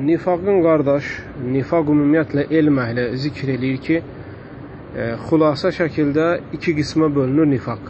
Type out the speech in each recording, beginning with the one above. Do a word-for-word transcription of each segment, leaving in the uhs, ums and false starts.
nifaqın qardaş, nifaq ümumiyyətlə elm əhli zikr eləyir ki, e, xulasa şəkildə iki qismə bölünür nifaq.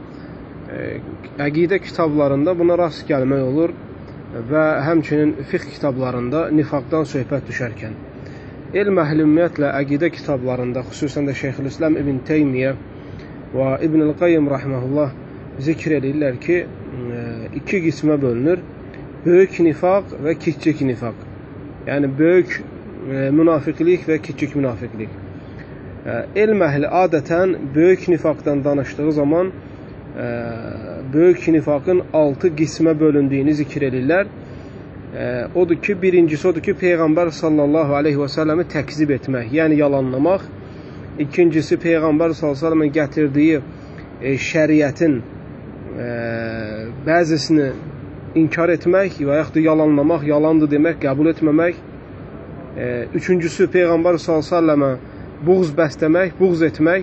E, əqidə kitablarında buna rast gəlmək olur və həmçinin fiqh kitablarında nifaqdan söhbət düşərkən. Elm əhli ümumiyyətlə əqidə kitablarında, xüsusən də Şeyxülislam İbn Teymiyyə və İbn Qayyim rahimehullah zikr edirlər ki, iki qismə bölünür. Böyük nifaq və kiçik nifaq. Yəni böyük e, münafiqlik və kiçik münafiqlik. E, elm əhli adətən böyük nifaqdan danışdığı zaman e, böyük nifaqın altı qismə bölündüyünü zikr edirlər. E, odur ki, birincisi odur ki, Peyğəmbər sallallahu aleyhi və səlləmi təkzib etmək, yəni yalanlamaq. İkincisi, Peyğəmbər sallallahu aleyhi və səlləmin gətirdiyi e, şəriətin e, bəzisini inkar etmək və yaxud da yalanlamaq, yalandır demək, qəbul etməmək. E, üçüncüsü, Peyğəmbər sallallahu əleyhi və səlləmə buğz bəsləmək, buğz etmək.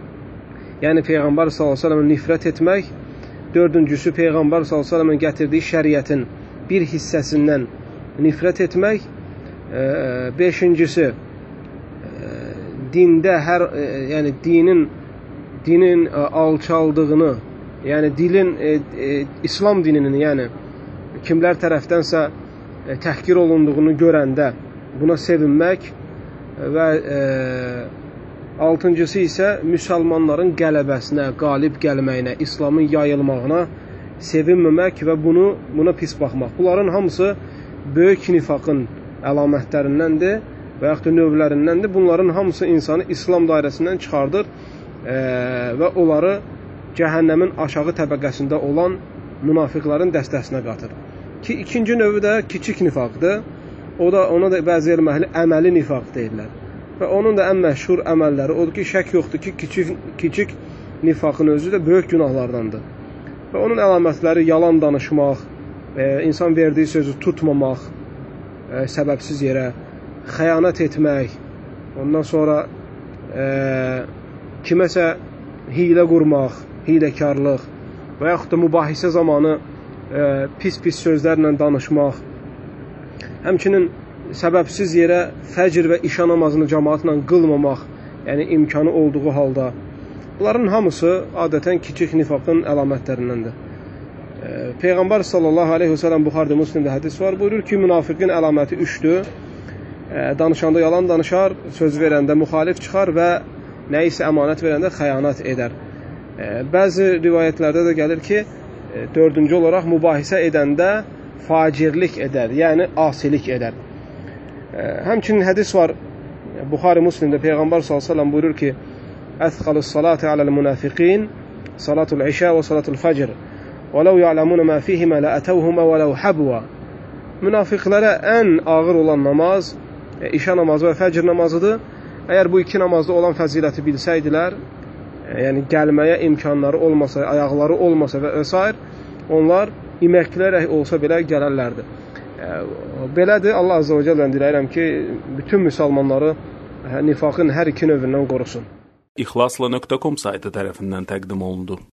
Yəni Peyğəmbər sallallahu əleyhi və səlləmə nifrət etmək. Dördüncüsü, Peyğəmbər sallallahu əleyhi və səlləmin gətirdiyi şəriətin bir hissəsindən nifrət etmək. E, beşincisi, e, dində hər, e, yəni dinin dinin e, alçaldığını, yəni dilin e, e, İslam dininin, yəni kimlər tərəfdənsə e, təhqir olunduğunu görəndə buna sevinmək və e, altıncısı isə müsəlmanların qələbəsinə, qalib gəlməyinə, İslamın yayılmağına sevinməmək və bunu buna pis baxmaq. Bunların hamısı böyük nifaqın əlamətlərindəndir və yaxud da növlərindəndir. Bunların hamısı insanı İslam dairəsindən çıxardır e, və onları cəhənnəmin aşağı təbəqəsində olan münafiqlərin dəstəsinə qatır. Ki, ikinci növü də kiçik nifaqdır. O da, ona da bəzi elm əhli əməli nifaq deyirlər. Və onun da ən məşhur əməlləri odur ki, şək yoxdur ki, kiçik, kiçik nifaqın özü də böyük günahlardandır. Və onun əlamətləri yalan danışmaq, e, insan verdiyi sözü tutmamaq, e, səbəbsiz yerə, xəyanət etmək, ondan sonra e, kiməsə hilə qurmaq, hiləkarlıq və yaxud da mübahisə zamanı pis-pis sözlərlə danışmaq, həmçinin səbəbsiz yerə fəcr və işa namazını cəmaatla qılmamaq, yəni imkanı olduğu halda. Bunların hamısı adətən kiçik nifaqın əlamətlərindəndir. Peyğəmbər sallallahu aleyhi və səlləm Buxarıda, Müslimdə hədis var, buyurur ki, münafiqin əlaməti üçdür. Danışanda yalan danışar, söz verəndə müxalif çıxar və nə isə əmanət verəndə xəyanət edər. Bəzi rivayətlərdə də gəlir ki, dördüncü olaraq mübahisə edəndə facirlik edər, yəni asilik edər. Həmçinin hədis var, Buxarı Müslimdə Peyğəmbər sallallahu aleyhi və səlləm buyurur ki, Əthqalus salati aləl münafiqin, salatul işə və salatul fəcr, və ləv ya'ləmunə mə fihimə lə ətəvhumə və ləv həbvə. Münafiqlərə ən ağır olan namaz, işə namazı və fəcr namazıdır. Əgər bu iki namazda olan fəziləti bilsəydilər, yəni gəlməyə imkanları olmasa, ayaqları olmasa və s. onlar iməklərək olsa belə gələrlərdi. Belədir, Allah Azze və Cəllədən diləyirəm ki, bütün müsəlmanları nifaqın hər iki növündən qorusun. İxlasla nöqtə com saytı tərəfindən təqdim olundu.